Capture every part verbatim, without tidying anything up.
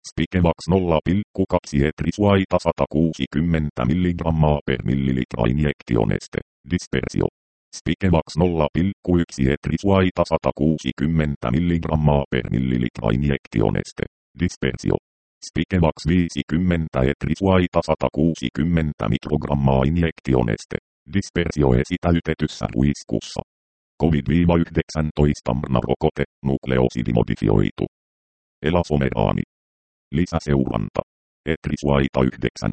Spikevax nolla pilkku kaksi etrisuaita sata kuusikymmentä milligrammaa per millilitra injektioneste. Dispersio. Spikevax nolla pilkku yksi etrisuaita sata kuusikymmentä milligrammaa per millilitra injektioneste. Dispersio. Spikevax viisikymmentä etrisuaita sata kuusikymmentä mikrogrammaa injektioneste. Dispersio esitäytetyssä ruiskussa. covid yhdeksäntoista mRNA-rokote, nukleosidimodifioitu. Elasomeraani. Lisäseuranta. Etrisuaita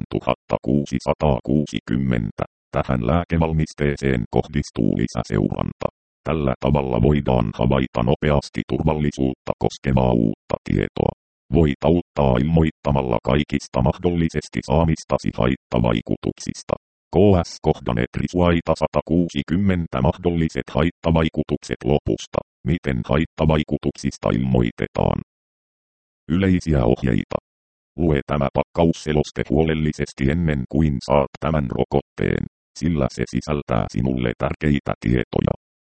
yhdeksäntuhattakuusisataakuusikymmentä. Tähän lääkevalmisteeseen kohdistuu lisäseuranta. Tällä tavalla voidaan havaita nopeasti turvallisuutta koskevaa uutta tietoa. Voit auttaa ilmoittamalla kaikista mahdollisesti saamistasi haittavaikutuksista. K S-kohdan etrisuaita sata kuusikymmentä mahdolliset haittavaikutukset lopusta. Miten haittavaikutuksista ilmoitetaan? Yleisiä ohjeita. Lue tämä pakkausseloste huolellisesti ennen kuin saat tämän rokotteen, sillä se sisältää sinulle tärkeitä tietoja.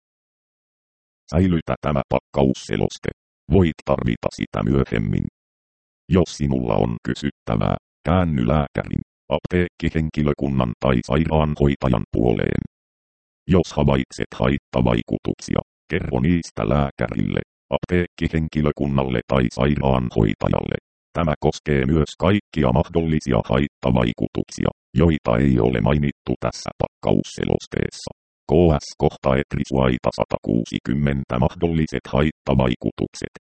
Säilytä tämä pakkausseloste. Voit tarvita sitä myöhemmin. Jos sinulla on kysyttävää, käänny lääkärin, apteekkihenkilökunnan tai sairaanhoitajan puoleen. Jos havaitset haittavaikutuksia, kerro niistä lääkärille, apteekkihenkilökunnalle tai sairaanhoitajalle. Tämä koskee myös kaikkia mahdollisia haittavaikutuksia, joita ei ole mainittu tässä pakkausselosteessa. K S-kohta etrisuaita sata kuusikymmentä mahdolliset haittavaikutukset.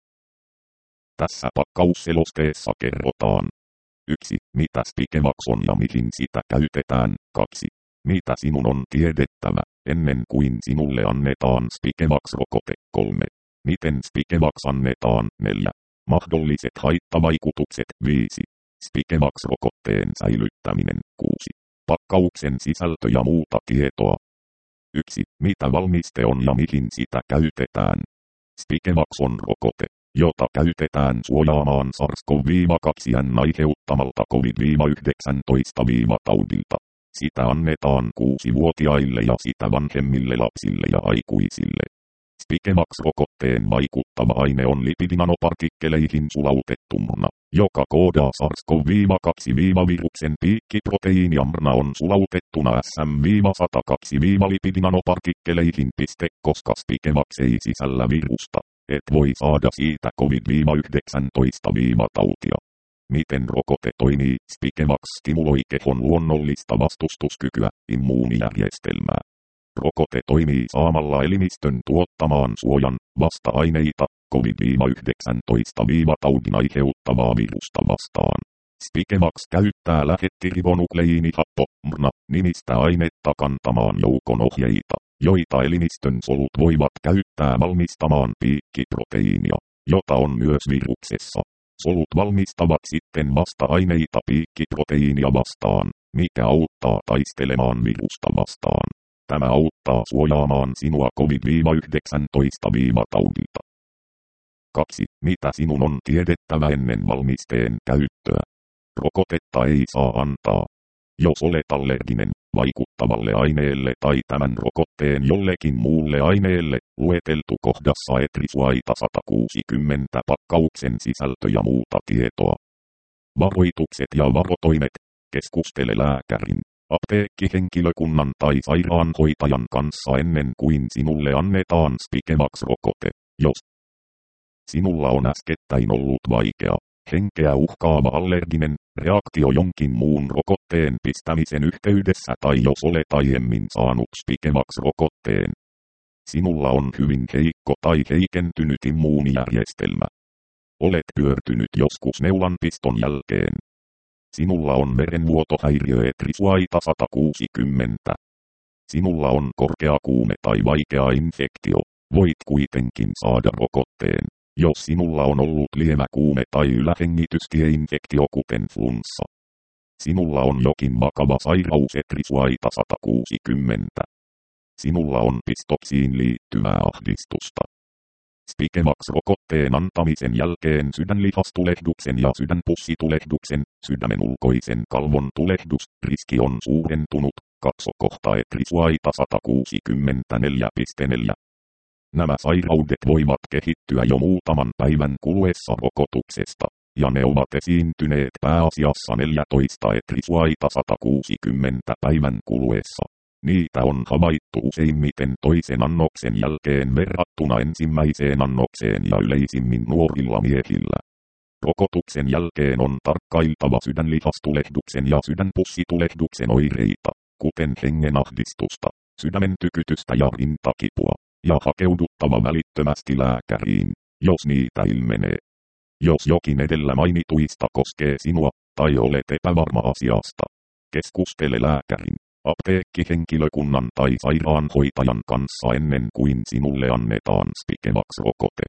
Tässä pakkausselosteessa kerrotaan. yksi. Mitä Spikevax on ja mihin sitä käytetään. kaksi. Mitä sinun on tiedettävä, ennen kuin sinulle annetaan Spikevax-rokote. kolme. Miten Spikevax annetaan. neljä. Mahdolliset haittavaikutukset. viisi. Spikevax-rokotteen säilyttäminen. kuusi. Pakkauksen sisältö ja muuta tietoa. yksi. Mitä valmiste on ja mihin sitä käytetään. Spikevax on rokote, jota käytetään suojaamaan SARS-CoV kaksi aiheuttamalta covid yhdeksäntoista taudilta. Sitä annetaan kuusivuotiaille ja sitä vanhemmille lapsille ja aikuisille. Spikevax-rokotteen vaikuttava aine on lipidinanopartikkeleihin sulautettu mRNA, joka koodaa SARS-CoV kaksi viruksen piikkiproteiini ja mRNA on sulautettuna S M sata kaksi lipidinanopartikkeleihin. Koska Spikevax ei sisällä virusta, et voi saada siitä covid yhdeksäntoista tautia. Miten rokote toimii? Spikevax stimuloi kehon luonnollista vastustuskykyä, immuunijärjestelmää. Rokote toimii saamalla elimistön tuottamaan suojan, vasta-aineita, covid yhdeksäntoista taudin aiheuttavaa virusta vastaan. Spikevax käyttää lähettiribonukleiinihappo, mRNA, nimistä ainetta kantamaan joukon ohjeita, joita elimistön solut voivat käyttää valmistamaan piikkiproteiinia, jota on myös viruksessa. Solut valmistavat sitten vasta-aineita piikkiproteiinia vastaan, mikä auttaa taistelemaan virusta vastaan. Tämä auttaa suojaamaan sinua covid yhdeksäntoista taudilta. kaksi. Mitä sinun on tiedettävä ennen valmisteen käyttöä? Rokotetta ei saa antaa. Jos olet allerginen vaikuttavalle aineelle tai tämän rokotteen jollekin muulle aineelle, lueteltu kohdassa etrisuaita sata kuusikymmentä pakkauksen sisältö ja muuta tietoa. Varoitukset ja varotoimet. Keskustele lääkärin, apteekkihenkilökunnan tai sairaanhoitajan kanssa ennen kuin sinulle annetaan Spikevax-rokote. Jos sinulla on äskettäin ollut vaikea, henkeä uhkaava allerginen reaktio jonkin muun rokotteen pistämisen yhteydessä tai jos olet aiemmin saanut Spikevax-rokotteen, sinulla on hyvin heikko tai heikentynyt immuunijärjestelmä. Olet pyörtynyt joskus neulanpiston jälkeen. Sinulla on verenvuotohäiriö etrisuaita sata kuusikymmentä. Sinulla on korkea kuume tai vaikea infektio. Voit kuitenkin saada rokotteen, jos sinulla on ollut lievä kuume tai ylähengitystieinfektio kuten flunssa. Sinulla on jokin vakava sairaus etrisuaita sata kuusikymmentä. Sinulla on pistoksiin liittyvää ahdistusta. Spikevax-rokotteen antamisen jälkeen sydänlihastulehduksen ja sydänpussitulehduksen, sydämen ulkoisen kalvon tulehdus, riski on suurentunut. Katso kohta etrisuaita sata kuusikymmentäneljä piste neljä. Nämä sairaudet voivat kehittyä jo muutaman päivän kuluessa rokotuksesta. ja ne ovat esiintyneet pääasiassa neljätoista etrisuaita sata kuusikymmentä päivän kuluessa. Niitä on havaittu useimmiten toisen annoksen jälkeen verrattuna ensimmäiseen annokseen ja yleisimmin nuorilla miehillä. Rokotuksen jälkeen on tarkkailtava sydänlihastulehduksen ja sydänpussitulehduksen oireita, kuten hengenahdistusta, sydämen tykytystä ja rintakipua, ja hakeuduttava välittömästi lääkäriin, jos niitä ilmenee. Jos jokin edellä mainituista koskee sinua, tai olet epävarma asiasta, keskustele lääkärin, apteekkihenkilökunnan tai sairaanhoitajan kanssa ennen kuin sinulle annetaan Spikevax-rokote.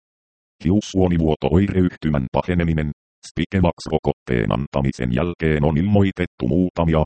Hiussuonivuoto-oireyhtymän paheneminen. Spikevax-rokotteen antamisen jälkeen on ilmoitettu muutamia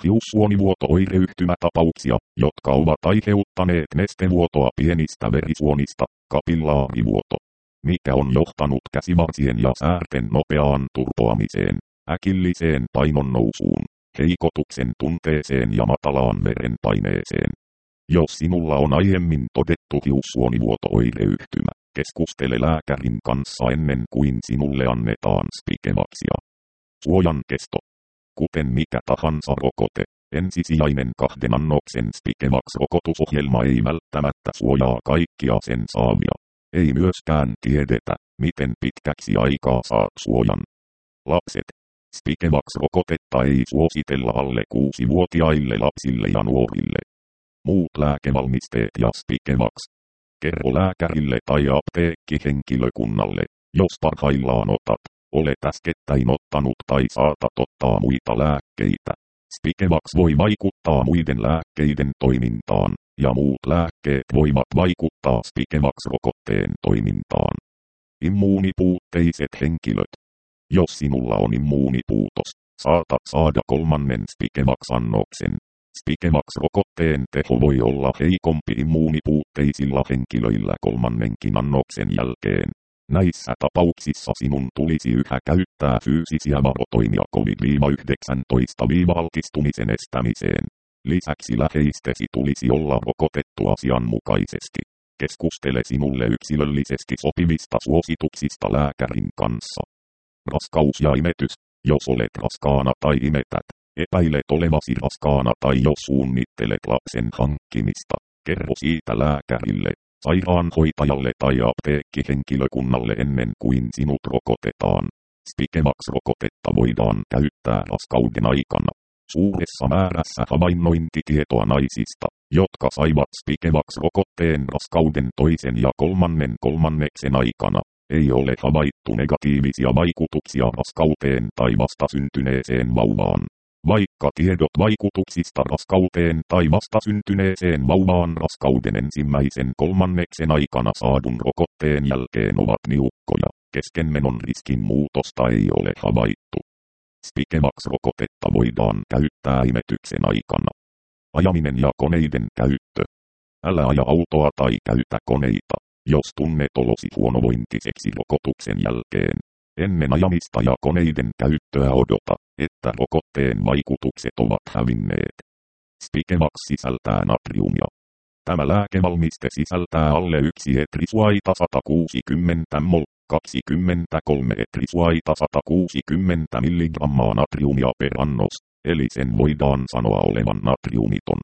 hiussuonivuoto-oireyhtymätapauksia, jotka ovat aiheuttaneet nestevuotoa pienistä verisuonista, kapillaarivuoto, mikä on johtanut käsivarsien ja säärten nopeaan turpoamiseen, äkilliseen painonnousuun, heikotuksen tunteeseen ja matalaan verenpaineeseen. Jos sinulla on aiemmin todettu hiussuonivuoto-oireyhtymä, keskustele lääkärin kanssa ennen kuin sinulle annetaan Spikevaxia. Suojan kesto. Kuten mikä tahansa rokote, ensisijainen kahden annoksen Spikevax-rokotusohjelma ei välttämättä suojaa kaikkia sen saavia. Ei myöskään tiedetä, miten pitkäksi aikaa saat suojan. Lapset. Spikevax-rokotetta ei suositella alle kuusivuotiaille lapsille ja nuorille. Muut lääkevalmisteet ja Spikevax. Kerro lääkärille tai apteekkihenkilökunnalle, jos parhaillaan otat, olet äskettäin ottanut tai saatat ottaa muita lääkkeitä. Spikevax voi vaikuttaa muiden lääkkeiden toimintaan, ja muut lääkkeet voivat vaikuttaa Spikevax-rokotteen toimintaan. Immuunipuutteiset henkilöt. Jos sinulla on immuunipuutos, saatat saada kolmannen Spikevax-annoksen. Spikevax-rokotteen teho voi olla heikompi immuunipuutteisilla henkilöillä kolmannenkin annoksen jälkeen. Näissä tapauksissa sinun tulisi yhä käyttää fyysisiä varotoimia covid yhdeksäntoista altistumisen estämiseen. Lisäksi läheistesi tulisi olla rokotettu asianmukaisesti. Keskustele sinulle yksilöllisesti sopivista suosituksista lääkärin kanssa. Raskaus ja imetys. Jos olet raskaana tai imetät, epäilet olevasi raskaana tai jos suunnittelet lapsen hankkimista, kerro siitä lääkärille, sairaanhoitajalle tai apteekkihenkilökunnalle ennen kuin sinut rokotetaan. Spikevax-rokotetta voidaan käyttää raskauden aikana. Suuressa määrässä havainnointitietoa naisista, jotka saivat Spikevax-rokotteen raskauden toisen ja kolmannen kolmanneksen aikana, ei ole havaittu negatiivisia vaikutuksia raskauteen tai vastasyntyneeseen vauvaan. Vaikka tiedot vaikutuksista raskauteen tai vastasyntyneeseen vauvaan raskauden ensimmäisen kolmanneksen aikana saadun rokotteen jälkeen ovat niukkoja, keskenmenon riskin muutosta ei ole havaittu. Spikevax-rokotetta voidaan käyttää imetyksen aikana. Ajaminen ja koneiden käyttö. Älä aja autoa tai käytä koneita, jos tunnet olosi huonovointiseksi rokotuksen jälkeen. Ennen ajamista ja koneiden käyttöä odota, että rokotteen vaikutukset ovat hävinneet. Spikevax sisältää natriumia. Tämä lääkevalmiste sisältää alle yksi etrisuaita sata kuusikymmentä mol, kaksikymmentäkolme etrisuaita sata kuusikymmentä milligrammaa natriumia per annos, eli sen voidaan sanoa olevan natriumiton.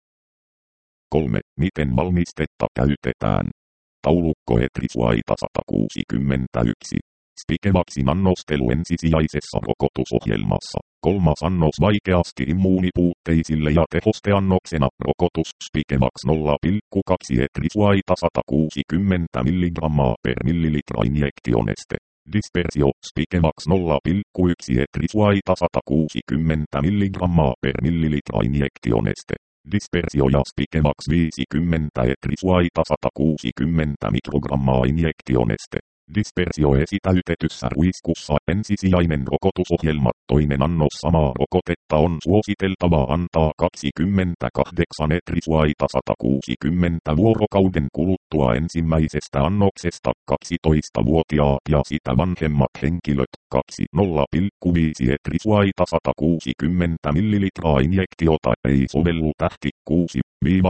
kolme. Miten valmistetta käytetään? Taulukko etrisuaita sata kuusikymmentäyksi. Spikevaxin annostelu ensisijaisessa rokotusohjelmassa. Kolmas annos vaikeasti immuunipuutteisille ja tehosteannoksena rokotus Spikevax nolla pilkku kaksi etrisuaita sata kuusikymmentä milligrammaa per millilitra injektioneste. Dispersio Spikevax nolla pilkku yksi etrisuaita sata kuusikymmentä milligrammaa per millilitra injektioneste. Dispersio ja Spikevax viisikymmentä etrisuaita sata kuusikymmentä mikrogrammaa injektioneste. Dispersio esitäytetyssä ruiskussa ensisijainen rokotusohjelma. Toinen annos samaa rokotetta on suositeltava antaa kaksikymmentäkahdeksan etrisuaita sata kuusikymmentä vuorokauden kuluttua ensimmäisestä annoksesta. kaksitoistavuotiaat ja sitä vanhemmat henkilöt kaksi nolla pilkku viisi etrisuaita sata kuusikymmentä millilitraa injektiota ei sovellu tähti kuusi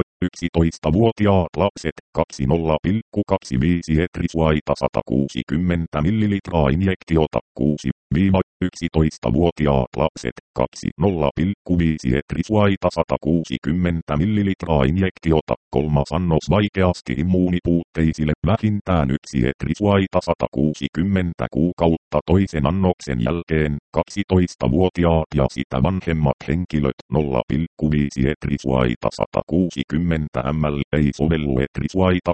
yksitoistavuotiaat lapset kaksi nolla pilkku kaksikymmentäviisi etrisuaita sata kuusikymmentä millilitraa injektiota kuusi yksitoista-vuotiaat lapset kaksi nolla pilkku viisi etrisuaita sata kuusikymmentä millilitraa injektiota. Kolmas annos vaikeasti immuunipuutteisille vähintään yksi etrisuaita sata kuusikymmentä kuukautta toisen annoksen jälkeen. kaksitoista-vuotiaat ja sitä vanhemmat henkilöt nolla pilkku viisi etrisuaita sata kuusikymmentä millilitraa ei sovellu etrisuaita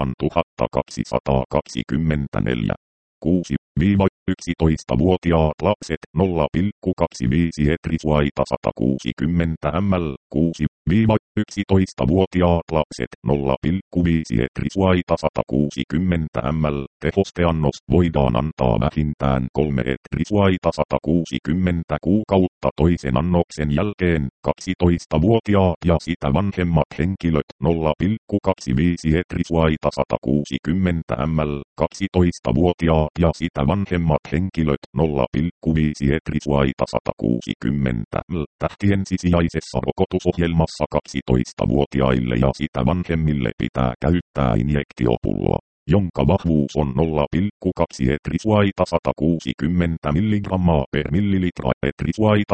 kahdeksantuhattakaksisataakaksikymmentäneljä. kuusi-yksitoista-vuotiaat lapset nolla pilkku kaksikymmentäviisi etrisuaita sata kuusikymmentä millilitraa. kuusi-yksitoista-vuotiaat lapset nolla pilkku viisi etrisuaita sata kuusikymmentä millilitraa. Tehosteannos voidaan antaa vähintään kolme etrisuaita sata kuusikymmentä kuukautta toisen annoksen jälkeen. kaksitoista-vuotiaat ja sitä vanhemmat henkilöt nolla pilkku kaksikymmentäviisi etrisuaita sata kuusikymmentä millilitraa. kaksitoista-vuotiaat ja sitä vanhemmat henkilöt nolla pilkku viisi etrisuaita sata kuusikymmentä millilitraa. Tähtiensisijaisessa rokotusohjelmassa kaksitoista-vuotiaille ja sitä vanhemmille pitää käyttää injektiopulloa, jonka vahvuus on nolla pilkku kaksi etrisuaita sata kuusikymmentä milligrammaa per millilitra. Etrisuaita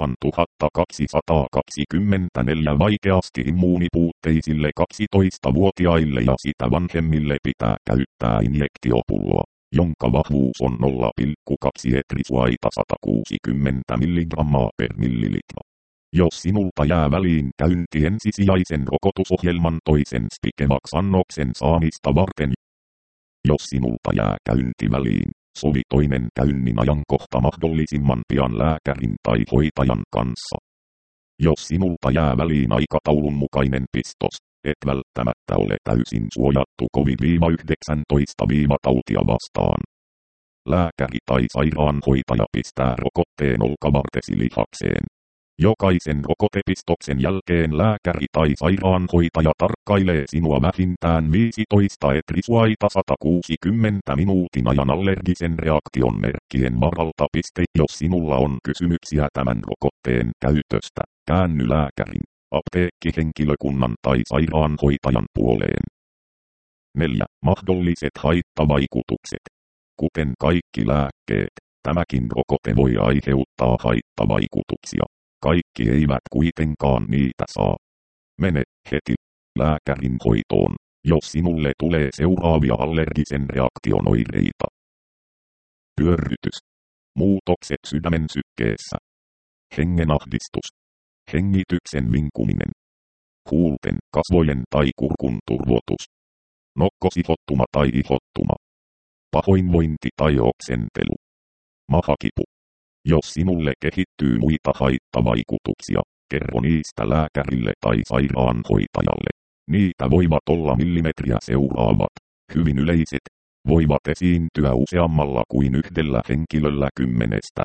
kahdeksantuhattakaksisataakaksikymmentäneljä vaikeasti immuunipuutteisille kaksitoista-vuotiaille ja sitä vanhemmille pitää käyttää injektiopulloa, jonka vahvuus on nolla pilkku kaksi etrisuaita sata kuusikymmentä milligrammaa per millilitra. Jos sinulta jää väliin käynti ensisijaisen rokotusohjelman toisen Spikevax-annoksen saamista varten. Jos sinulta jää käynti väliin, sovi toinen käynnin ajankohta mahdollisimman pian lääkärin tai hoitajan kanssa. Jos sinulta jää väliin aikataulun mukainen pistos, et välttämättä ole täysin suojattu covid yhdeksäntoista tautia vastaan. Lääkäri tai sairaanhoitaja pistää rokotteen olkavartesi lihakseen. Jokaisen rokotepistoksen jälkeen lääkäri tai sairaanhoitaja tarkkailee sinua vähintään viisitoista etrisuaita sata kuusikymmentä minuutin ajan allergisen reaktion merkkien varalta. Jos sinulla on kysymyksiä tämän rokotteen käytöstä, käänny lääkärin, apteekkihenkilökunnan tai sairaanhoitajan puoleen. neljä. Mahdolliset haittavaikutukset. Kuten kaikki lääkkeet, tämäkin rokote voi aiheuttaa haittavaikutuksia. Kaikki eivät kuitenkaan niitä saa. Mene heti lääkärin hoitoon, jos sinulle tulee seuraavia allergisen reaktion oireita. Pyörrytys. Muutokset sydämen sykkeessä. Hengenahdistus. Hengityksen vinkuminen. Huulten, kasvojen tai kurkun turvotus. Nokkosihottuma tai ihottuma. Pahoinvointi tai oksentelu. Mahakipu. Jos sinulle kehittyy muita haittavaikutuksia, kerro niistä lääkärille tai sairaanhoitajalle. Niitä voivat olla millimetriä seuraavat, hyvin yleiset, voivat esiintyä useammalla kuin yhdellä henkilöllä kymmenestä.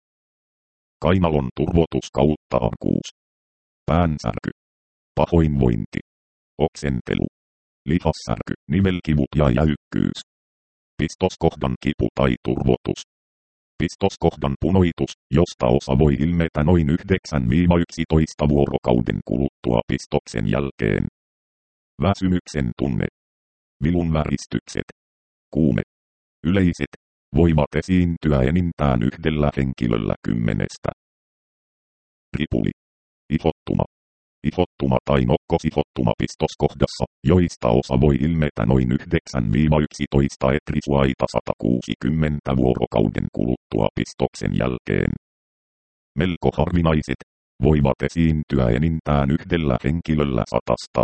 Kainalon turvotus kautta arkuus. Päänsärky. Pahoinvointi. Oksentelu. Lihassärky, nivelkivut ja jäykkyys. Pistoskohdan kipu tai turvotus. Pistoskohdan punoitus, josta osa voi ilmetä noin yhdeksän yksitoista vuorokauden kuluttua pistoksen jälkeen. Väsymyksen tunne. Vilun väristykset. Kuume. Yleiset, voivat esiintyä enintään yhdellä henkilöllä kymmenestä. Ripuli. Ihottuma. Ihottuma tai nokkosihottuma pistoskohdassa, joista osa voi ilmetä noin yhdeksän yksitoista etrisuaita sata kuusikymmentä vuorokauden kuluttua pistoksen jälkeen. Melko harvinaiset, voivat esiintyä enintään yhdellä henkilöllä satasta.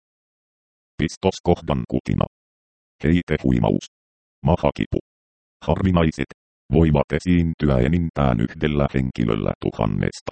Pistoskohdan kutina. Heitehuimaus. Mahakipu. Harvinaiset, voivat esiintyä enintään yhdellä henkilöllä tuhannesta.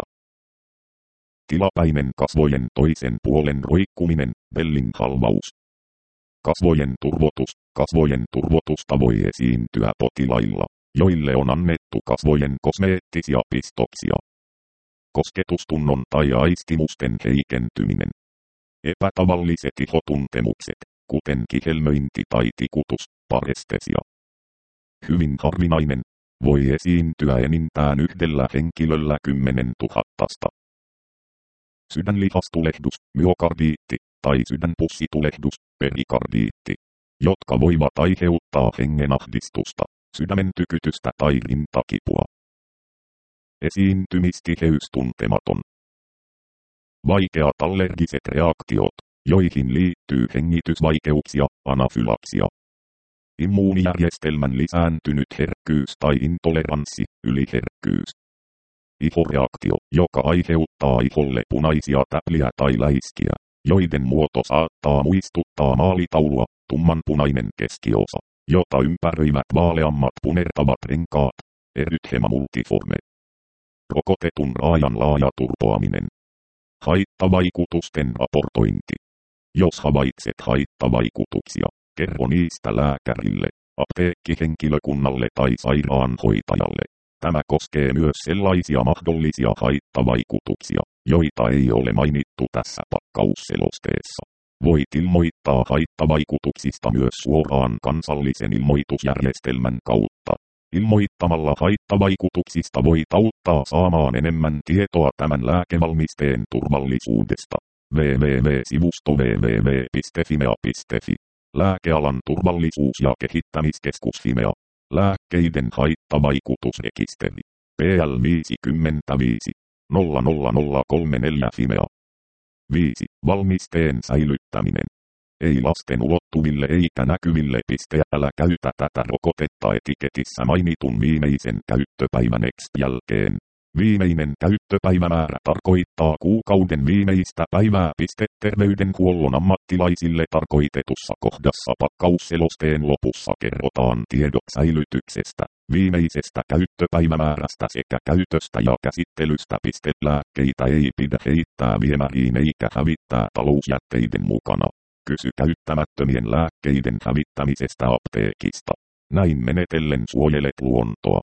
Tilapäinen kasvojen toisen puolen roikkuminen, Bellin-halvaus. Kasvojen turvotus. Kasvojen turvotusta voi esiintyä potilailla, joille on annettu kasvojen kosmeettisia pistoksia. Kosketustunnon tai aistimusten heikentyminen. Epätavalliset ihotuntemukset, kuten kihelmöinti tai tikutus, parestesia. Hyvin harvinainen, voi esiintyä enintään yhdellä henkilöllä kymmenen tuhattasta. Sydänlihastulehdus, myokardiitti, tai sydänpussitulehdus, perikardiitti, jotka voivat aiheuttaa hengenahdistusta, sydämen tykytystä tai rintakipua. Esiintymistiheys tuntematon. Vaikeat allergiset reaktiot, joihin liittyy hengitysvaikeuksia, anafylaksia. Immuunijärjestelmän lisääntynyt herkkyys tai intoleranssi, yliherkkyys. Ihoreaktio, joka aiheuttaa iholle punaisia täpliä tai läiskiä, joiden muoto saattaa muistuttaa maalitaulua, tummanpunainen keskiosa, jota ympäröivät vaaleammat punertavat renkaat, erythema multiforme. Rokotetun raajan laaja turpoaminen. Haittavaikutusten raportointi. Jos havaitset haittavaikutuksia, kerro niistä lääkärille, apteekkihenkilökunnalle tai sairaanhoitajalle. Tämä koskee myös sellaisia mahdollisia haittavaikutuksia, joita ei ole mainittu tässä pakkausselosteessa. Voit ilmoittaa haittavaikutuksista myös suoraan kansallisen ilmoitusjärjestelmän kautta. Ilmoittamalla haittavaikutuksista voit auttaa saamaan enemmän tietoa tämän lääkevalmisteen turvallisuudesta. www-sivusto www piste fimea piste fi. Lääkealan turvallisuus- ja kehittämiskeskus Fimea. Lääkkeiden haittavaikutusrekisteri. P L viisikymmentäviisi nolla nolla nolla kolme neljä Fimea. viisi. Valmisteen säilyttäminen. Ei lasten ulottuville eikä näkyville. Älä käytä tätä rokotetta etiketissä mainitun viimeisen käyttöpäivän X jälkeen. Viimeinen käyttöpäivämäärä tarkoittaa kuukauden viimeistä päivää. Terveydenhuollon ammattilaisille tarkoitetussa kohdassa pakkausselosteen lopussa kerrotaan tiedot säilytyksestä, viimeisestä käyttöpäivämäärästä sekä käytöstä ja käsittelystä. Lääkkeitä ei pidä heittää viemäriin eikä hävittää talousjätteiden mukana. Kysy käyttämättömien lääkkeiden hävittämisestä apteekista. Näin menetellen suojelet luontoa.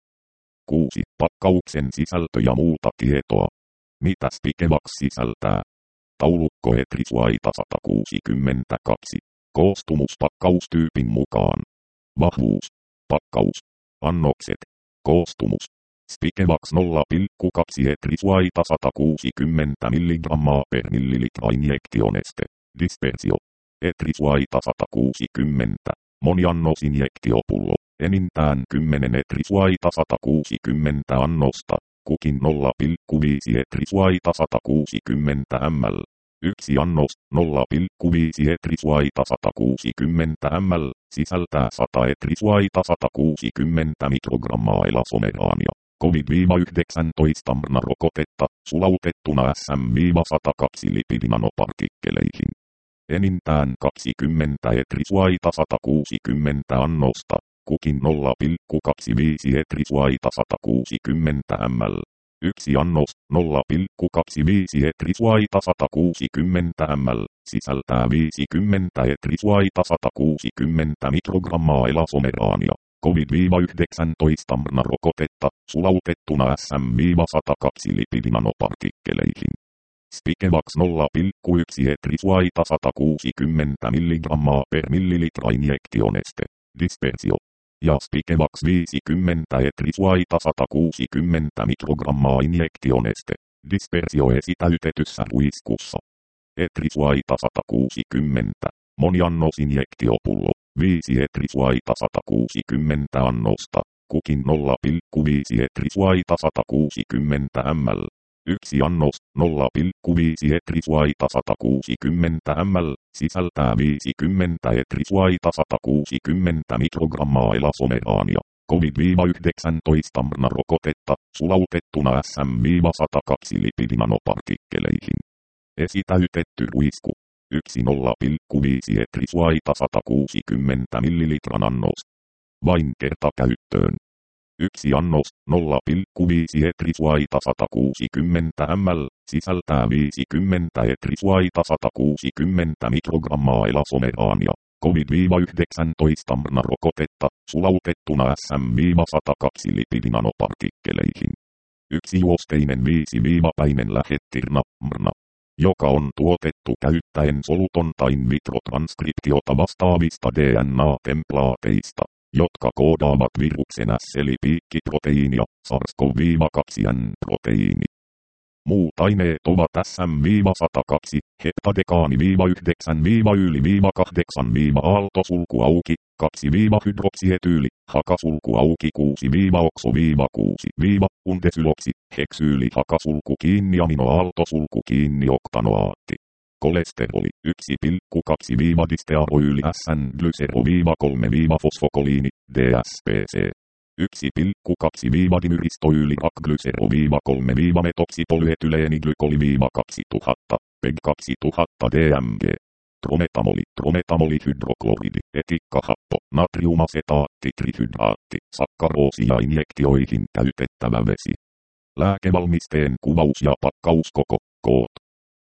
kuusi. Pakkauksen sisältö ja muuta tietoa. Mitä Spikevax sisältää? Taulukko Etrisuaita sata kuusikymmentäkaksi. Koostumus pakkaustyypin mukaan. Vahvuus. Pakkaus. Annokset. Koostumus. Spikevax nolla pilkku kaksi Etrisuaita sata kuusikymmentä milligrammaa per millilitra injektioneste. Dispersio. Etrisuaita sata kuusikymmentä. Moniannosinjektiopullo. Enintään kymmenen Etrisuaita sata kuusikymmentä annosta, kukin nolla pilkku viisi Etrisuaita sata kuusikymmentä millilitraa. Yksi annos, nolla pilkku viisi Etrisuaita sata kuusikymmentä millilitraa, sisältää sata Etrisuaita sata kuusikymmentä mikrogrammaa elasomeraania. covid yhdeksäntoista rokotetta, sulautettuna S M sata kaksi lipidinanopartikkeleihin. Enintään kaksikymmentä Etrisuaita sata kuusikymmentä annosta, kukin nolla pilkku kaksikymmentäviisi Etrisuaita sata kuusikymmentä millilitraa. Yksi annos, nolla pilkku kaksikymmentäviisi Etrisuaita sata kuusikymmentä millilitraa, sisältää viisikymmentä Etrisuaita sata kuusikymmentä mikrogrammaa elasomeraania. covid yhdeksäntoista rokotetta, sulautettuna S M sata kaksi lipidinanopartikkeleihin. Spikevax nolla pilkku yksi Etrisuaita sata kuusikymmentä milligrammaa per millilitra injektioneste. Dispersio. Ja Spikevax viisikymmentä Etrisuaita sata kuusikymmentä mikrogrammaa injektioneste. Dispersio esitäytetyssä ruiskussa. Etrisuaita sata kuusikymmentä. Moniannosinjektiopullo. viisi Etrisuaita sata kuusikymmentä annosta. Kukin nolla pilkku viisi Etrisuaita sata kuusikymmentä millilitraa. Yksi annos, nolla pilkku viisi Etrisuaita sata kuusikymmentä millilitraa, sisältää viisikymmentä Etrisuaita sata kuusikymmentä mikrogrammaa elasomeraania. covid yhdeksäntoista rokotetta, sulautettuna S M sata kaksi lipidinanopartikkeleihin. Esitäytetty ruisku. Yksi nolla pilkku viisi Etrisuaita sata kuusikymmentä millilitran annos. Vain kertakäyttöön. Yksi annos, nolla pilkku viisi Etrisuaita sata kuusikymmentä millilitraa, sisältää viisikymmentä Etrisuaita sata kuusikymmentä mikrogrammaa elasomeraania. covid yhdeksäntoista rokotetta, sulautettuna S M sata kaksi lipidinanopartikkeleihin. Yksi juosteinen viisi-päinen lähetirna, mRNA, joka on tuotettu käyttäen soluton tai in vitro transkriptiota vastaavista D N A-templaateista, jotka koodaavat viruksen S-elipiikkiproteiinia, SARS-CoV kaksi N-proteiini. Muut aineet ovat S M sata kaksi, heptadekaani-yhdeksän-yli-kahdeksan-kahdeksan-aaltosulku auki, kaksi-hydroksietyyli, hakasulku auki kuusi-okso-kuusi-undesylokси, heksyyli hakasulku kiinni aminoaaltosulku kiinni oktanoaatti. Kolesteroli yksi pilkku kaksi-distearoyyli S N-glysero-kolme-fosfokoliini, D S P C. yksi pilkku kaksi-dimyristoyyli A-glysero-kolme-metoksipolyetyleeniglykoli-kaksituhatta, P E G kaksituhatta D M G. Trometamoli, trometamolihydrokloridi, etikkahappo, natriumasetaatti, trihydraatti, sakkaroosi ja injektioihin käytettävä vesi. Lääkevalmisteen kuvaus ja pakkauskoko, koot.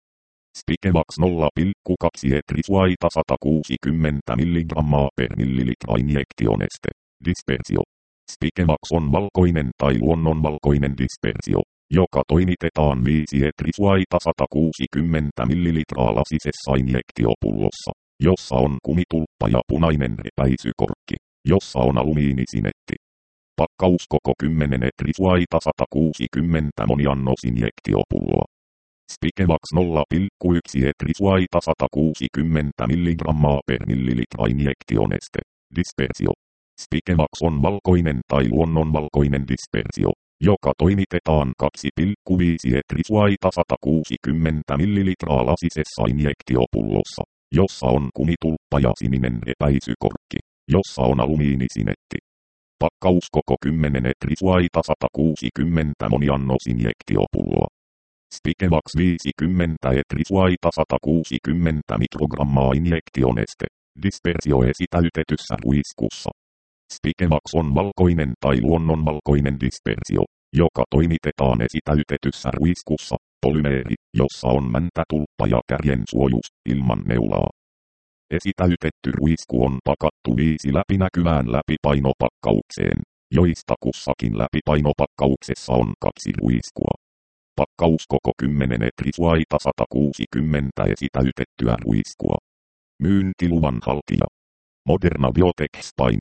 Spikevax nolla pilkku kaksi etrisuaita sata kuusikymmentä milligrammaa per millilitra injektioneste. Dispersio. Spikevax on valkoinen tai luonnonvalkoinen dispersio, joka toimitetaan viisi etrisuaita sata kuusikymmentä millilitraa lasisessa injektiopullossa, jossa on kumitulppa ja punainen repäisykorkki, jossa on alumiinisinetti. Pakkauskoko kymmenen etrisuaita sata kuusikymmentä moniannosinjektiopulloa. Spikevax nolla pilkku yksi etrisuaita sata kuusikymmentä milligrammaa per millilitra injektioneste. Dispersio. Spikevax on valkoinen tai luonnonvalkoinen dispersio, joka toimitetaan kaksi pilkku viisi etrisuaita sata kuusikymmentä millilitraa lasisessa injektiopullossa, jossa on kumitulppa ja sininen repäisykorkki, jossa on alumiinisinetti. Pakkauskoko kymmenen etrisuaita sata kuusikymmentä moniannosinjektiopulloa. Spikevax viisikymmentä etrisuaita sata kuusikymmentä mikrogrammaa injektioneste. Dispersio esitäytetyssä ruiskussa. Spikevax on valkoinen tai luonnonvalkoinen dispersio, joka toimitetaan esitäytetyssä ruiskussa, polymeeri, jossa on mäntätulppa ja kärjen suojus, ilman neulaa. Esitäytetty ruisku on pakattu viisi läpinäkyvään läpipainopakkaukseen, joista kussakin läpipainopakkauksessa on kaksi ruiskua. Pakkauskoko kymmenen etrisuaita sata kuusikymmentä esitäytettyä ruiskua. Myyntiluvan haltija. Moderna Biotech Spain,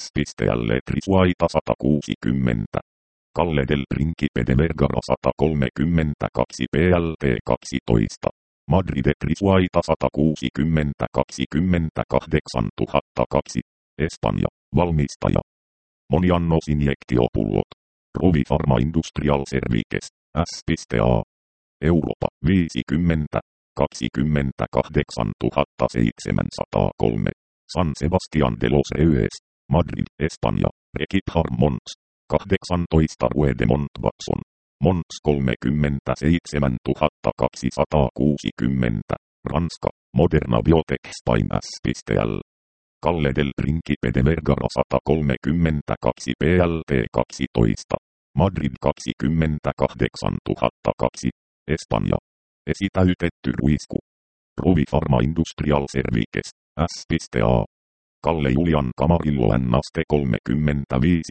S.L. etrisuaita sata kuusikymmentä. Calle del Principe de Vergara sata kolmekymmentäkaksi P L T kaksitoista. Madrid etrisuaita sata kuusikymmentä kaksikymmentäkahdeksantuhatta kaksi. Espanja, valmistaja. Moniannosinjektiopullot. Rovi Pharma Industrial Services, S.A. Eurooppa, viisikymmentä kaksikymmentäkahdeksantuhattaseitsemänsataakolme. San Sebastián de los Reyes, Madrid, Espanja, Requidhar Mons, kahdeksantoista Rue de Montbaxon, Mons kolmekymmentäseitsemäntuhattakaksisataakuusikymmentä, Ranska, Moderna Biotech Spain S.L. Calle del Principe de Vergara sata kolmekymmentäkaksi P L T kaksitoista, Madrid kaksikymmentäkahdeksantuhattakaksi, Espanja. Esitäytetty ruisku. Rovi Pharma Industrial Services, S.A. Calle Julian Camarillo N-aste kolmekymmentäviisi,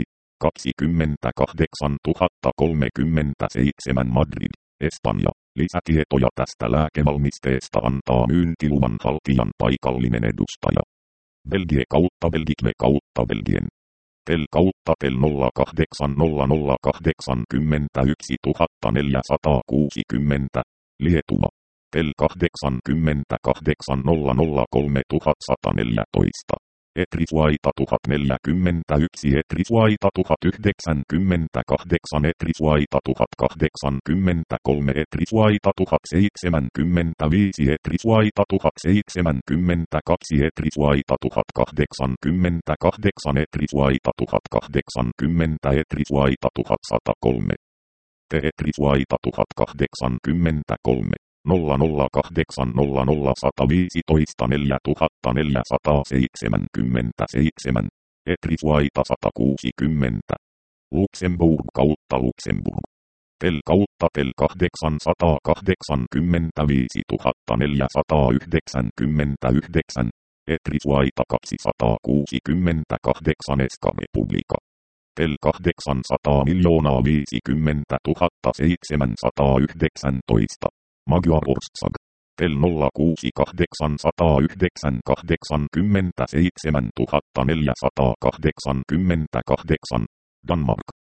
kaksikymmentäkahdeksantuhattakolmekymmentäseitsemän Madrid, Espanja. Lisätietoja tästä lääkevalmisteesta antaa myyntiluvan haltijan paikallinen edustaja. Belgie kautta Belgique kautta Belgien. Tel kautta tel nolla kahdeksan nolla nolla kahdeksankymmentäyksi tuhatta neljäsataakuusikymmentä, Lietuva. Tel kahdeksankymmentäkahdeksan nolla nolla kolme tuhatta sata neljätoista. Etrisuaita tuhat neljäkymmentäyksi Etrisuaita tuhat yhdeksänkymmentäkahdeksan Etrisuaita tuhat kahdeksankymmentäkolme Etrisuaita tuhat seitsemänkymmentäviisi Etrisuaita tuhat seitsemänkymmentäkaksi Etrisuaita tuhat kahdeksankymmentäkahdeksan Etrisuaita tuhat kahdeksankymmentä Etrisuaita tuhat sata kolme. Te Etrisuaita tuhat kahdeksankymmentäkolme. nolla nolla kahdeksan nolla nolla sata viisitoista neljätuhatta neljäsataaseitsemänkymmentäseitsemän, Etrisuaita sata kuusikymmentä. Luxemburg kautta Luxemburg. Tel kautta tel kahdeksansataakahdeksankymmentäviisi tuhatta neljäsataayhdeksänkymmentäyhdeksän, Etrisuaita kaksisataakuusikymmentäkahdeksan Eska Republika. Tel kahdeksansataa miljoonaa viisikymmentä tuhatta seitsemänsataayhdeksäntoista. Magyar Ország. Tel nolla kuusi kahdeksansataayhdeksän kahdeksankymmentäseitsemän tuhatta neljäsataakahdeksankymmentäkahdeksan. Danmark.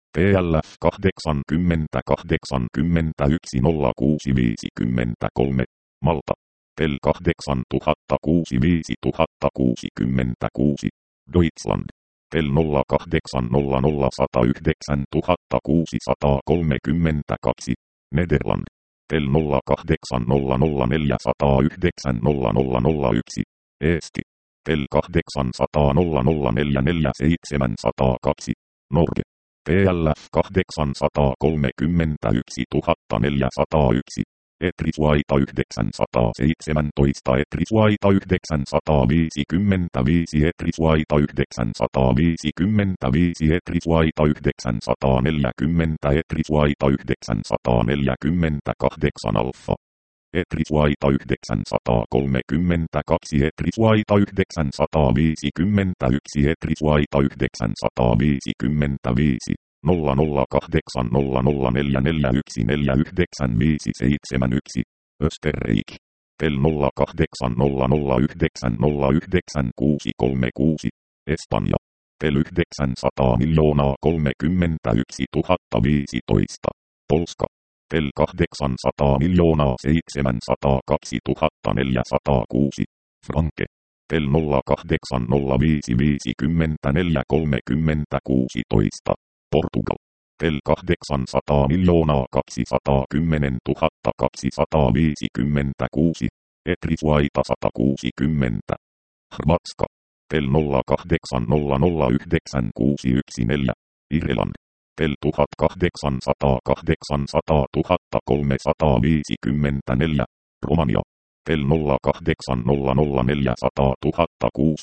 T L F kahdeksankymmentä kahdeksankymmentäyksi nolla kuusi viisikymmentäkolme, Malta. Tel kahdeksantuhatta kuusi viisituhatta kuusikymmentäkuusi, Deutschland. Tel nolla kahdeksan nolla nolla yksi nolla yhdeksän kuusi kolmekymmentäkaksi, Nederland. Tel nolla kahdeksan nolla nolla neljä nolla yhdeksän nolla nolla nolla yksi, Eesti. Tel kahdeksan nolla nolla nolla neljä neljä seitsemän nolla kaksi, Norge. T L F kahdeksan kolme yksi neljä nolla yksi, Etrisvaita yhdeksän seitsemäntoista Etrisvaita yhdeksän viisikymmentäviisi Etrisvaita yhdeksän viisikymmentäviisi Etrisvaita yhdeksän neljäkymmentä Etrisvaita yhdeksän neljäkymmentäkahdeksan Alfa. Etrisvaita yhdeksän kolmekymmentäkaksi Etrisvaita yhdeksän viisikymmentäyksi Etrisvaita yhdeksän viisikymmentäviisi. nolla nolla kahdeksan nolla nolla neljä neljä yksi neljä yhdeksän viisi seitsemän yksi, Österreich. Tel nolla kahdeksan nolla nolla yhdeksän nolla yhdeksän kuusi kolme kuusi, Espanja. Tel yhdeksänsataa miljoonaa kolmekymmentäyksi tuhatta viisitoista, Polska. Tel kahdeksansataa miljoonaa seitsemänsataakaksi tuhatta neljäsataakuusi, Franke. Tel nolla kahdeksan nolla viisi viisikymmentäneljä kolmekymmentäkuusi, Portugal. Tel kahdeksansataa miljoonaa kaksisataakymmenen tuhatta kaksisataaviisikymmentäkuusi, Etrisvaita sata kuusikymmentä. Hrvatska. Tel nolla kahdeksan nolla nolla yhdeksän kuusi yksi neljä, Irland. Tel tuhatkahdeksansataa kahdeksansataa tuhatta kolmesataaviisikymmentäneljä, Romania. Tel nolla kahdeksan nolla nolla neljäsataa tuhatta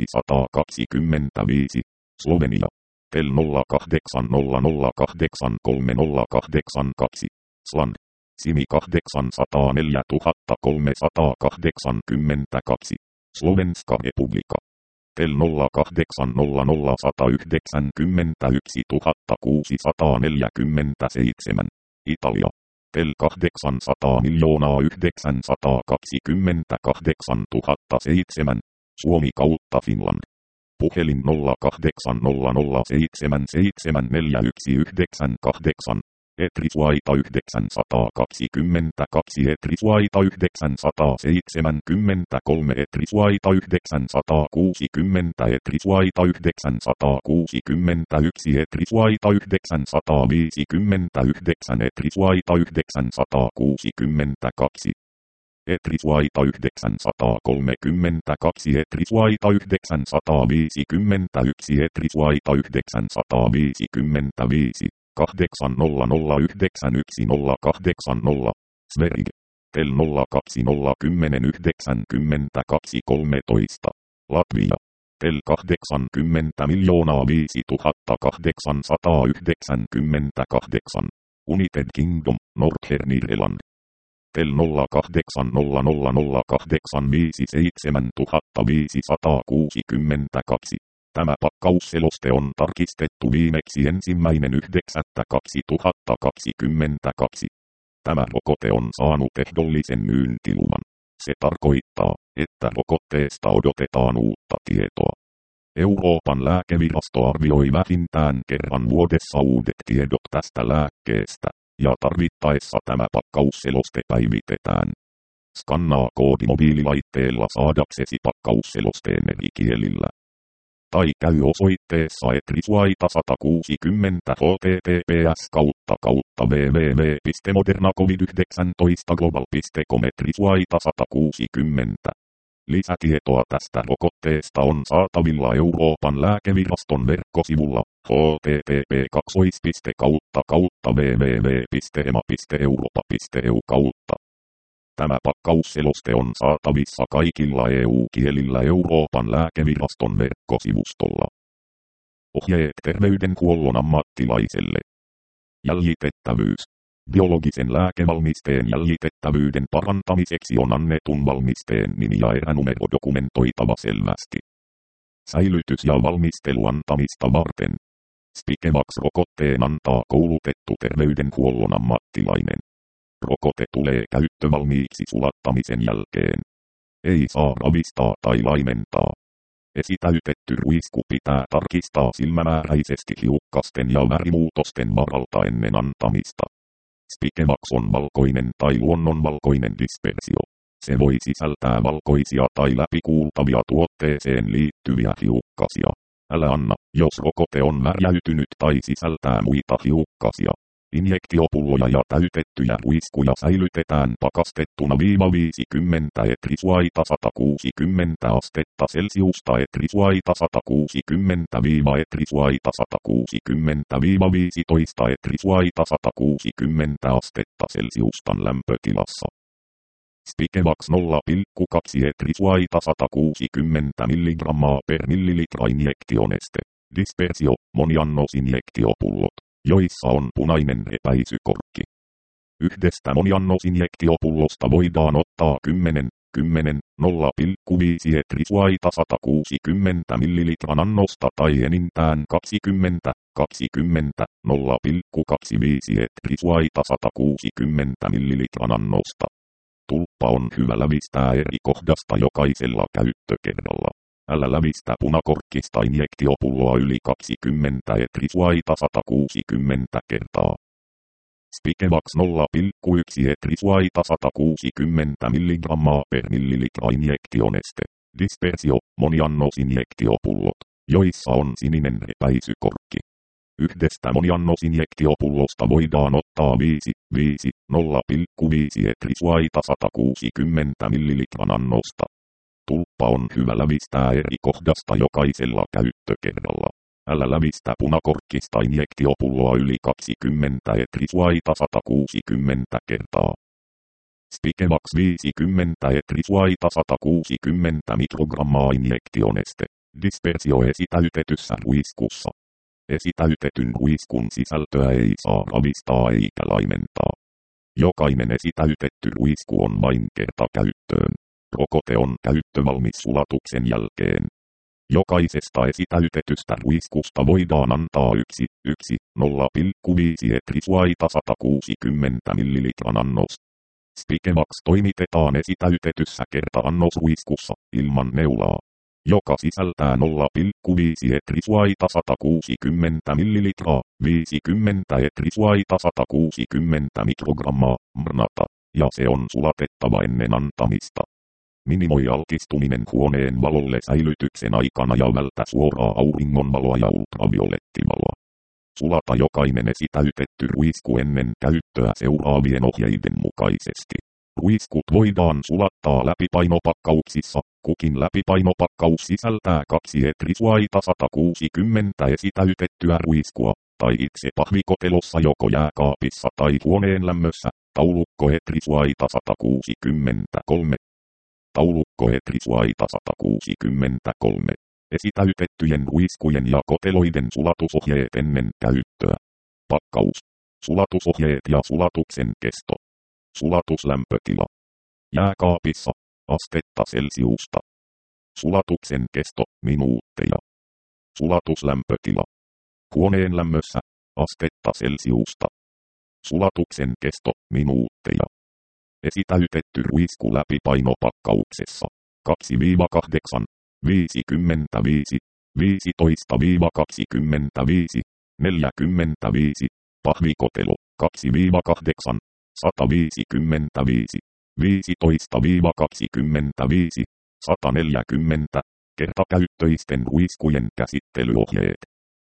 kuusisataakaksikymmentäviisi, Slovenia. Tel nolla kahdeksan nolla nolla kahdeksan kolme nolla kahdeksan kaksi, Sland. Simi kahdeksansataaneljä tuhatta kolmesataakahdeksankymmentäkaksi, Slovenska Republika. Tel nolla kahdeksan nolla nolla yksi yhdeksänkymmentäyksi tuhatta kuusisataaneljäkymmentäseitsemän, Italia. Tel kahdeksansataa miljoonaa yhdeksänsataakaksikymmentäkahdeksan tuhatta seitsemän, Suomi kautta Finland. Puhelin nolla kahdeksan nolla nolla seitsemän seitsemän neljä yksi yhdeksän kahdeksan, Etrisvaita yhdeksänsataakaksikymmentäkaksi Etrisvaita yhdeksänsataaseitsemänkymmentäkolme Etrisvaita yhdeksänsataakuusikymmentä Etrisvaita yhdeksänsataakuusikymmentäyksi Etrisvaita yhdeksänsataaviisikymmentäyhdeksän Etrisvaita yhdeksänsataakuusikymmentäkaksi. Etrisvaita yhdeksänsataakolmekymmentäkaksi Etrisvaita yhdeksänsataaviisikymmentäyksi Etrisvaita yhdeksänsataaviisikymmentäviisi, kahdeksan nolla nolla yhdeksän yksi nolla kahdeksan nolla, Sverige. Tel nolla kaksi nolla kymmenen yhdeksänkymmentäkaksi kolmetoista, Latvia. Tel kahdeksankymmentä miljoonaa viisi tuhatta kahdeksansataayhdeksänkymmentäkahdeksan, United Kingdom, Northern-Irland. Tel nolla kahdeksan nolla nolla nolla kahdeksan viisi seitsemän tuhatta viisisataakuusikymmentäkaksi. Tämä pakkausseloste on tarkistettu viimeksi ensimmäinen yhdeksättä kaksituhattakaksikymmentäkaksi. Tämä rokote on saanut ehdollisen myyntiluvan. Se tarkoittaa, että rokotteesta odotetaan uutta tietoa. Euroopan lääkevirasto arvioi vähintään kerran vuodessa uudet tiedot tästä lääkkeestä, ja tarvittaessa tämä pakkausseloste päivitetään. Skannaa koodi mobiililaitteella saadaksesi pakkausselosteen eri kielillä. Tai käy osoitteessa etrisvaita sata kuusikymmentä https kautta kautta www piste moderna covid yhdeksäntoista global piste com etrisvaita sata kuusikymmentä. Lisätietoa tästä rokotteesta on saatavilla Euroopan lääkeviraston verkkosivulla http kaksoispiste kautta kautta www piste ema piste europa piste e u kautta. Tämä pakkausseloste on saatavissa kaikilla E U-kielillä Euroopan lääkeviraston verkkosivustolla. Ohjeet terveydenhuollon ammattilaiselle. Jäljitettävyys. Biologisen lääkevalmisteen jäljitettävyyden parantamiseksi on annetun valmisteen nimi ja eränumero dokumentoitava selvästi. Säilytys ja valmistelu antamista varten. Spikevax-rokotteen antaa koulutettu terveydenhuollon ammattilainen. Rokote tulee käyttövalmiiksi sulattamisen jälkeen. Ei saa ravistaa tai laimentaa. Esitäytetty ruisku pitää tarkistaa silmämääräisesti hiukkasten ja värimuutosten varalta ennen antamista. Spikevax on valkoinen tai luonnonvalkoinen dispersio. Se voi sisältää valkoisia tai läpikuultavia tuotteeseen liittyviä hiukkasia. Älä anna, jos rokote on värjäytynyt tai sisältää muita hiukkasia. Injektiopulloja ja täytettyjä ruiskuja säilytetään pakastettuna viiva viisikymmentä etrisuaita sata kuusikymmentä astetta celsiusta etrisuaita sata kuusikymmentä viiva etrisuaita sata kuusikymmentä viiva viisitoista etrisuaita sata kuusikymmentä astetta celsiustan lämpötilassa. Spikevax nolla pilkku kaksi etrisuaita sata kuusikymmentä milligrammaa per millilitra injektioneste. Dispersio, moniannosinjektiopullot, joissa on punainen repäisykorkki. Yhdestä moniannosinjektiopullosta voidaan ottaa kymmenen, kymmenen, nolla pilkku viisi etrisuaita sata kuusikymmentä millilitran annosta tai enintään kaksikymmentä, kaksikymmentä, nolla pilkku kaksikymmentäviisi etrisuaita sata kuusikymmentä millilitran annosta. Tulppa on hyvä lävistää eri kohdasta jokaisella käyttökerralla. Älä lävistä punakorkkista injektiopulloa yli kaksikymmentä etrisuaita sata kuusikymmentä kertaa. Spikevax nolla pilkku yksi etrisuaita sata kuusikymmentä milligrammaa per millilitra injektioneste. Dispersio, moniannosinjektiopullot, joissa on sininen repäisykorkki. Yhdestä moniannosinjektiopullosta voidaan ottaa viisi, viisi, nolla pilkku viisi etrisuaita sata kuusikymmentä millilitran annosta. Tulppa on hyvä lävistää eri kohdasta jokaisella käyttökerralla. Älä lävistä punakorkkista injektiopulloa yli kaksikymmentä etrisuaita sata kuusikymmentä kertaa. Spikevax viisikymmentä etrisuaita sata kuusikymmentä mikrogrammaa injektioneste. Dispersio esitäytetyssä ruiskussa. Esitäytetyn ruiskun sisältöä ei saa ravistaa eikä laimentaa. Jokainen esitäytetty ruisku on vain kertakäyttöön. Rokote on käyttövalmis sulatuksen jälkeen. Jokaisesta esitäytetystä ruiskusta voidaan antaa yksi, yksi, nolla pilkku viisi etrisuaita sata kuusikymmentä millilitran annos. Spikevax toimitetaan esitäytetyssä kerta-annosruiskussa ilman neulaa, joka sisältää nolla pilkku viisi etrisuaita sata kuusikymmentä millilitraa, viisikymmentä etrisuaita sata kuusikymmentä mikrogrammaa, mrnata, ja se on sulatettava ennen antamista. Minimoi altistuminen huoneen valolle säilytyksen aikana ja vältä suoraa auringonvaloa ja ultraviolettivaloa. Sulata jokainen esitäytetty ruisku ennen käyttöä seuraavien ohjeiden mukaisesti. Ruiskut voidaan sulattaa läpipainopakkauksissa. Kukin läpipainopakkaus sisältää kaksi etrisuaita sata kuusikymmentä esitäytettyä ruiskua, tai itse pahvikotelossa joko jääkaapissa tai huoneen lämmössä. Taulukko etrisuaita sata kuusikymmentäkolme. Taulukko etrisuaita sata kuusikymmentäkolme. Esitäytettyjen ruiskujen ja koteloiden sulatusohjeet ennen käyttöä. Pakkaus. Sulatusohjeet ja sulatuksen kesto. Sulatuslämpötila. Jääkaapissa. Astetta celsiusta. Sulatuksen kesto. Minuutteja. Sulatuslämpötila. Huoneen lämmössä. Astetta celsiusta. Sulatuksen kesto. Minuutteja. Esitäytetty ruisku läpipainopakkauksessa. kaksi kahdeksan. viisikymmentäviisi. viisitoista kaksikymmentäviisi. neljäkymmentäviisi. Pahvikotelo. kaksi kahdeksan. sata viisikymmentäviisi. viisitoista kaksikymmentäviisi. sata neljäkymmentä. Kertakäyttöisten ruiskujen käsittelyohjeet.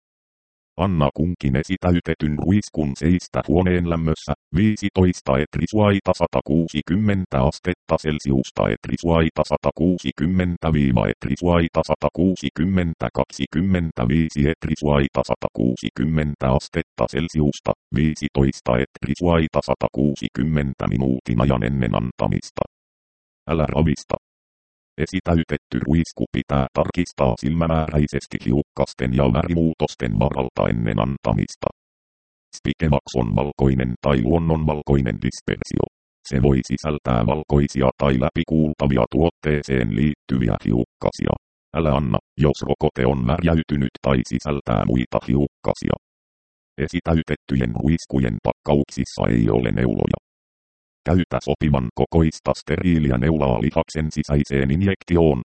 Anna kunkin esitäytetyn ruiskun seistä huoneen lämmössä, viisitoista etrisuaita sata kuusikymmentä astetta celsiusta etrisuaita sata kuusikymmentä etrisuaita sata kuusikymmentä kaksikymmentäviisi etrisuaita sata kuusikymmentä astetta celsiusta, viisitoista etrisuaita sata kuusikymmentä minuutin ajan ennen antamista. Älä ravista. Esitäytetty ruisku pitää tarkistaa silmämääräisesti hiukkasten ja värimuutosten varalta ennen antamista. Spikevax on valkoinen tai luonnonvalkoinen dispersio. Se voi sisältää valkoisia tai läpikuultavia tuotteeseen liittyviä hiukkasia. Älä anna, jos rokote on värjäytynyt tai sisältää muita hiukkasia. Esitäytettyjen ruiskujen pakkauksissa ei ole neuloja. Käytä sopivan kokoista steriiliä neulaa lihaksen sisäiseen injektioon,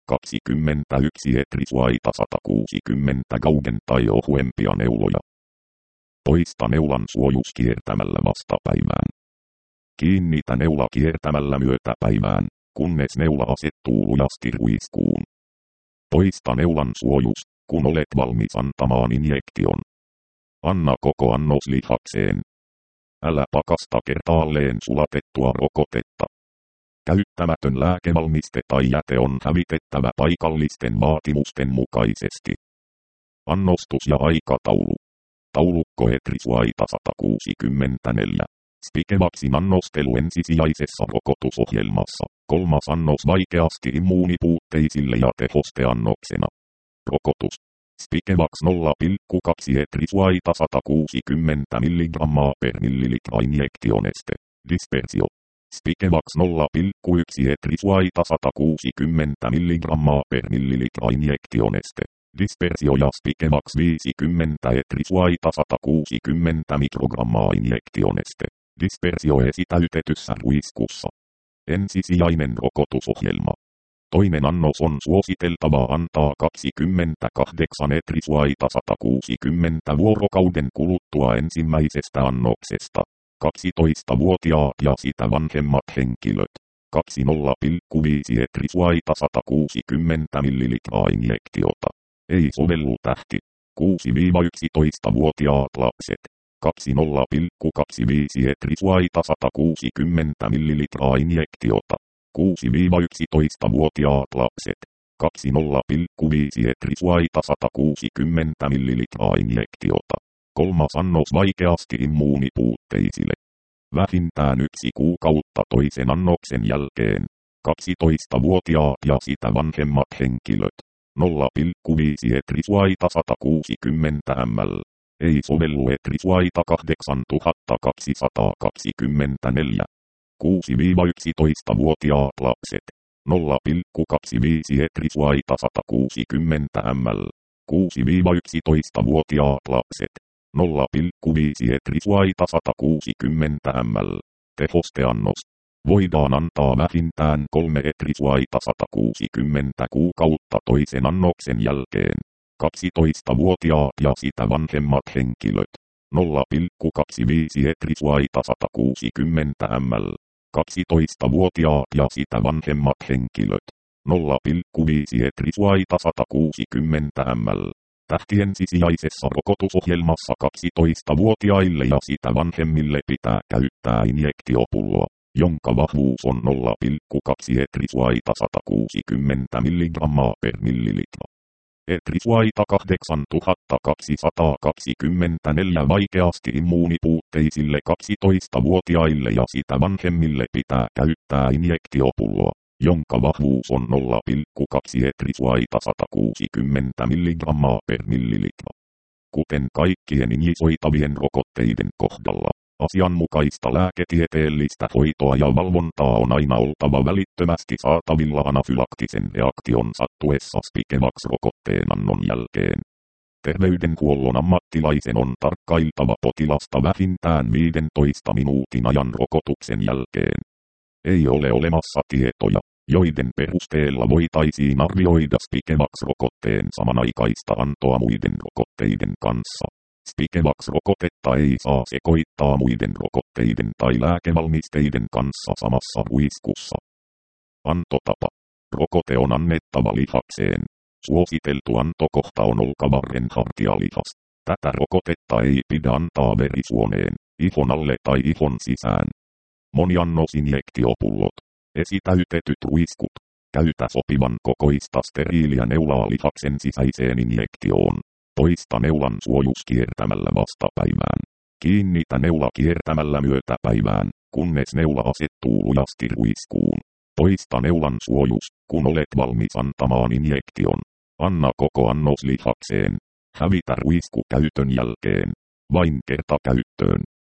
kaksikymmentäyksi etrisuaita sata kuusikymmentä gauden tai ohuempia neuloja. Toista neulan suojus kiertämällä vastapäivään. Kiinnitä neula kiertämällä myötäpäivään, kunnes neula asettuu lujasti ruiskuun. Toista neulan suojus, kun olet valmis antamaan injektion. Anna koko annos lihakseen. Älä pakasta kertaalleen sulatettua rokotetta. Käyttämätön lääkevalmiste tai jäte on hävitettävä paikallisten vaatimusten mukaisesti. Annostus ja aikataulu. Taulukko etrisuaita sata kuusikymmentäneljä. Spikevaksin annostelu ensisijaisessa rokotusohjelmassa. Kolmas annos vaikeasti immuunipuutteisille ja tehosteannoksena. Rokotus. Spikevax nolla pilkku kaksi etrisuaita sata kuusikymmentä milligrammaa per millilitra injektioneste. Dispersio. Spikevax nolla pilkku yksi etrisuaita sata kuusikymmentä milligrammaa per millilitra injektioneste. Dispersio ja Spikevax viisikymmentä etrisuaita sata kuusikymmentä mikrogrammaa injektioneste. Dispersio esitäytetyssä ruiskussa. Ensisijainen rokotusohjelma. Toinen annos on suositeltava antaa kaksikymmentäkahdeksan etrisuaita sata kuusikymmentä vuorokauden kuluttua ensimmäisestä annoksesta. kaksitoistavuotiaat ja sitä vanhemmat henkilöt. kaksikymmentä pilkku viisi etrisuaita sata kuusikymmentä millilitraa injektiota. Ei sovellu tähti. kuusi–yksitoistavuotiaat lapset. kaksikymmentä pilkku kaksikymmentäviisi etrisuaita sata kuusikymmentä millilitraa injektiota. kuusi–yksitoistavuotiaat lapset. kaksikymmentä pilkku viisi etrisuaita sata kuusikymmentä millilitraa injektiota. Kolmas annos vaikeasti immuunipuutteisille. Vähintään yksi kuukautta toisen annoksen jälkeen. kaksitoistavuotiaat ja sitä vanhemmat henkilöt. nolla pilkku viisi etrisuaita sata kuusikymmentä millilitraa. Ei sovellu etrisuaita kahdeksantuhattakaksisataakaksikymmentäneljä. kuusi–yksitoistavuotiaat lapset. nolla pilkku kaksikymmentäviisi etrisuaita sata kuusikymmentä millilitraa. kuusi–yksitoistavuotiaat lapset. nolla pilkku viisi etrisuaita sata kuusikymmentä millilitraa. Tehosteannos. Voidaan antaa vähintään kolme etrisuaita sata kuusikymmentä kuukautta toisen annoksen jälkeen. kaksitoistavuotiaat ja sitä vanhemmat henkilöt. nolla pilkku kaksikymmentäviisi etrisuaita sata kuusikymmentä millilitraa. kaksitoistavuotiaat ja sitä vanhemmat henkilöt. nolla pilkku viisi etrisuaita sata kuusikymmentä millilitraa. Tähtiensisijaisessa rokotusohjelmassa kaksitoistavuotiaille ja sitä vanhemmille pitää käyttää injektiopulloa, jonka vahvuus on nolla pilkku kaksi etrisuaita sata kuusikymmentä milligrammaa per millilitra. Etrisuaita kahdeksantuhattakaksisataakaksikymmentäneljä vaikeasti immuunipuutteisille kaksitoistavuotiaille ja sitä vanhemmille pitää käyttää injektiopulloa, jonka vahvuus on nolla pilkku kaksi etrisuaita sata kuusikymmentä milligrammaa per millilitra. Kuten kaikkien injisoitavien rokotteiden kohdalla, asianmukaista lääketieteellistä hoitoa ja valvontaa on aina oltava välittömästi saatavilla anafylaktisen reaktion sattuessa Spikevax-rokotteen annon jälkeen. Terveydenhuollon ammattilaisen on tarkkailtava potilasta vähintään viidentoista minuutin ajan rokotuksen jälkeen. Ei ole olemassa tietoja, joiden perusteella voitaisiin arvioida Spikevax-rokotteen samanaikaista antoa muiden rokotteiden kanssa. Spikevax-rokotetta ei saa sekoittaa muiden rokotteiden tai lääkevalmisteiden kanssa samassa ruiskussa. Antotapa. Rokote on annettava lihakseen. Suositeltu antokohta on olkavarrenhartialihas. Tätä rokotetta ei pidä antaa verisuoneen, ihon alle tai ihon sisään. Moniannosinjektiopullot. Esitäytetyt ruiskut. Käytä sopivan kokoista steriiliä neulaa lihaksen sisäiseen injektioon. Toista neulan suojus kiertämällä vastapäivään. Kiinnitä neula kiertämällä myötäpäivään, kunnes neula asettuu lujasti ruiskuun. Toista neulan suojus, kun olet valmis antamaan injektion. Anna koko annos lihakseen. Hävitä ruisku käytön jälkeen. Vain kertakäyttöön.